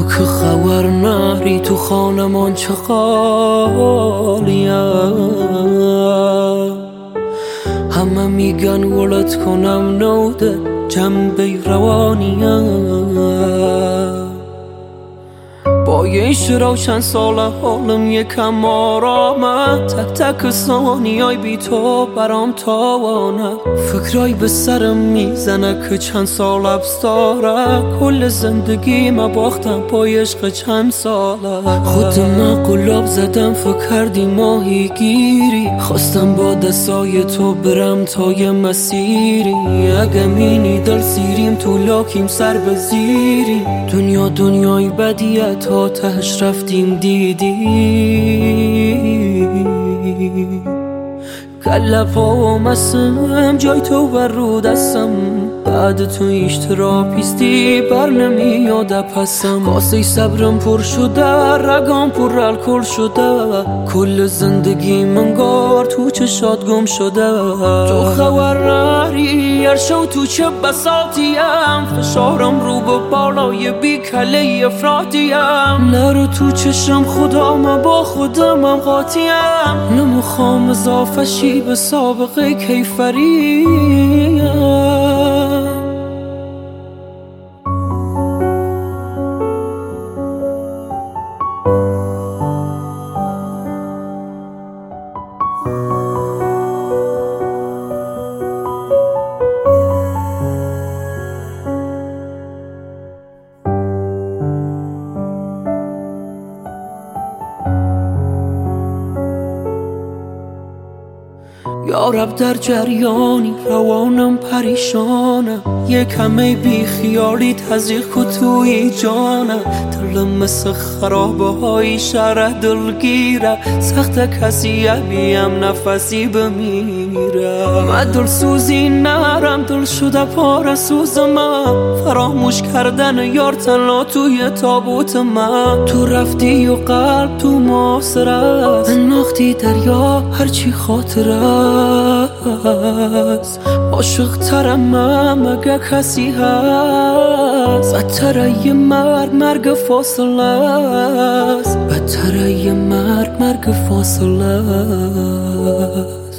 تو که خبر نری تو خانمان چه قالیم، همه میگن ولد کنم نوده جنبه روانیم. با یه عشق روشن ساله حالم یکم آرامه، تک تک ثانیای بی تو برام تاوانه. فکرای به سرم میزنه که چند سال عبس داره، کل زندگی ما باختم با عشق چند ساله. خودم قلاب زدم فکر کردی ماهی گیری، خواستم با دستای تو برم تا یه مسیری. اگه مینی دل سیریم تو لاکیم سر به زیریم، دنیا دنیای بدیه تا تهش رفتیم دیدی. کله پا و مسم جای تو بر رو دستم، بعد تو اشتراپیستی بر نمیاده پسم. کاسه صبرم پر شده رگام پر الکل شده، کل زندگی منگار تو چشات گم شده. تو خبر نری هر شو تو چه بساطیم، فشارم رو به بالای بی کله افرادیم. نرو تو چشم خدا من با خودمم قاطیم، نمیخوام اضافه شی به سابقه کیفریم. یارب در جریانی روانم پریشانه، یه کمه بی خیالی تزریق کو توی جانه. دلم مثل خرابه های شهر دلگیره، سخت کسی بیم نفسی بمیره. من دل سوزی نرم دل شده پاره سوز من، فراموش کردن یار تنها توی تابوت من. تو رفتی و قلب تو محاصره است، انداختی دریا هرچی خاطره است. عاشق ترم مگه کسی هست، بدتره یه مرگ فاصله است، بدتره یه مرگ فاصله است.